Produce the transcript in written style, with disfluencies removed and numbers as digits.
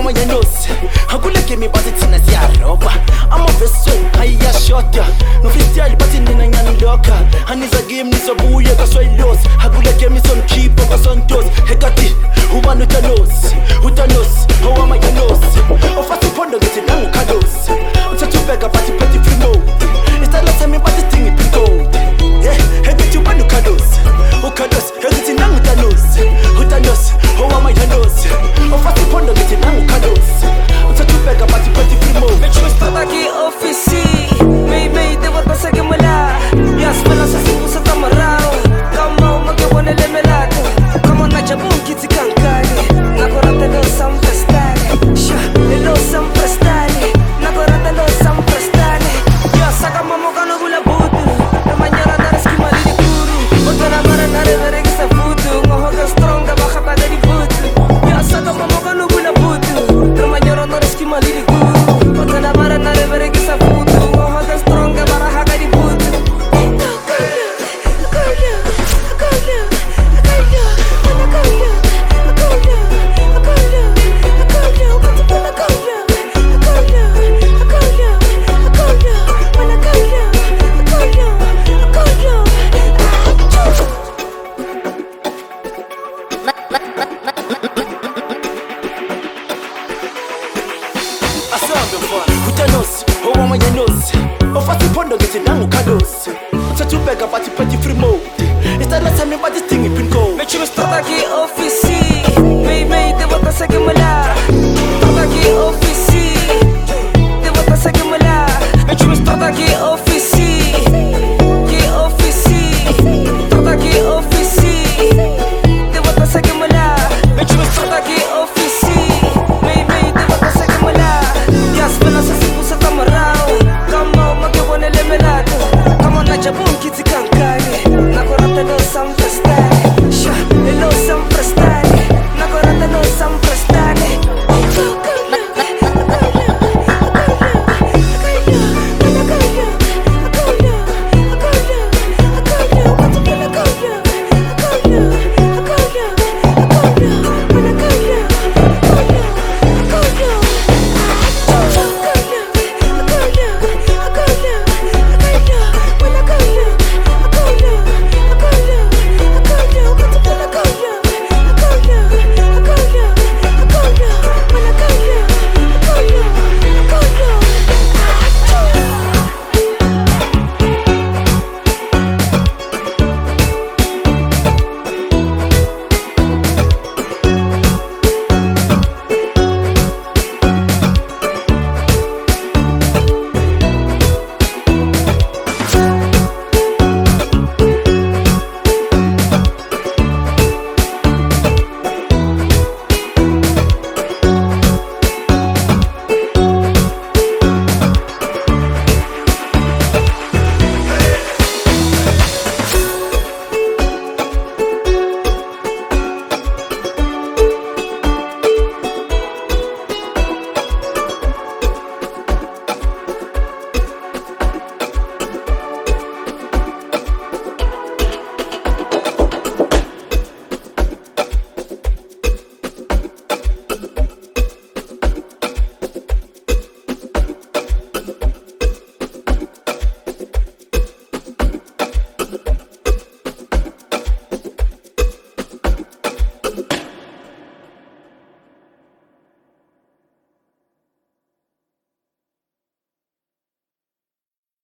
amayanos akuleke mi bathi thina siyaroba amavesi ayashota no freestyle bathi nina nyani lokha aniza game nizobuye kaswaylos akuleke mi sonkhipho kasontos hekati ubani utanos amayanos ofasi phondo ngithi nangukados uthathubeka bathi phethi free mode isitala sami bathi dingi pin code hekati ubani ukados hekati utanos amayanos ofasi phondo ngithi nangukados uthathubeka bathi phethi free mode Start aqui office, meio devo passar que molhar. E as pelas assim você tá marrão. Calma, uma que eu vou nele melado. Como na jabum que te cancare. Na corata não são prestare. Não são prestare. Na corata não são prestare. E saca mamoca no gula budo. Na manhã na esquema de curu. Outra na mara na revere que se fudo. Uma roca stronga baja para de budo. E saca mamoca no gula budo. Na manhã na esquema de curu. Outra mara na revere que se fudo. Uma roca stronga para haga de budo. Utanos amayanos ofasi phondo ngithi nangukados uthathubeka bathi phethi free mode isitala sami bathi dingi pin code Start aqui office.